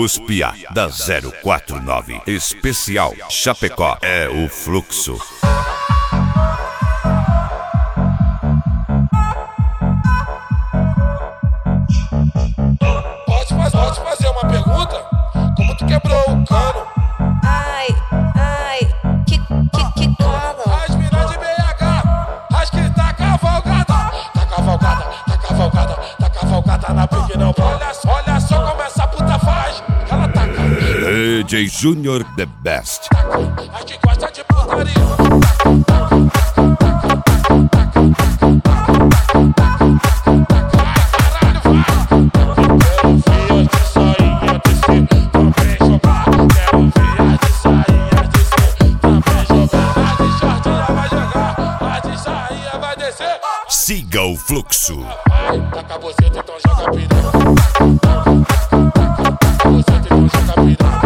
Os Piá da 049, especial Chapecó, é o fluxo. Pode fazer uma pergunta? Como tu quebrou o cano? Ai, que cano? As minas de BH, as que tá cavalgada na pique não. Olha só como essa puta faz. Ela taca. DJ Junior The Best. As que gosta de putaria. Siga o fluxo. Taca você, então joga piranha. Você então joga piranha.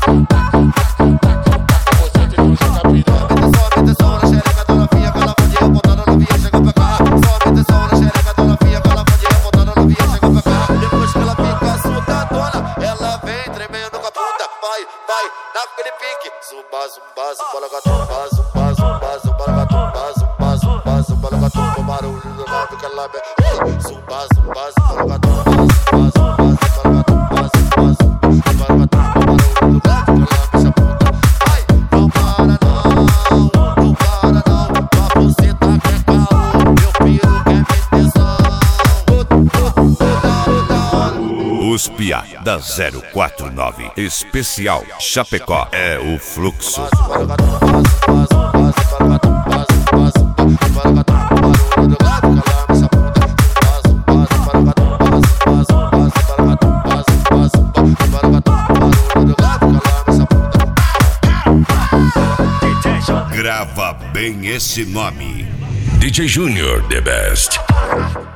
Você então joga piranha. Sobe tensão na xereca da novinha, que ela podia botar na novinha, chegou pra cá. Sobe tensão na xereca da novinha, que ela podia botar na novinha, chegou pra cá. Depois que ela fica assustadona, ela vem tremendo com a bunda. Vai, naquele pique. Zumba, zumba, zumba, lagatumba, zumba, zumba, zumba, lagatumba, zumba, zumba, zumba, lagatumba. O barulho do lado que ela vem. Zumba, zumba, zumba, lagatumba, zumba, zumba, zumba, lagatumba, zumba, zumba, lagatumba. O barulho do lado que ela mexe a bunda. Ai, não para não, pra você tá quer caô, meu filho quer meter Os Piá da 049, especial Chapecó, é o fluxo. Grava bem esse nome. DJ Junior The Best.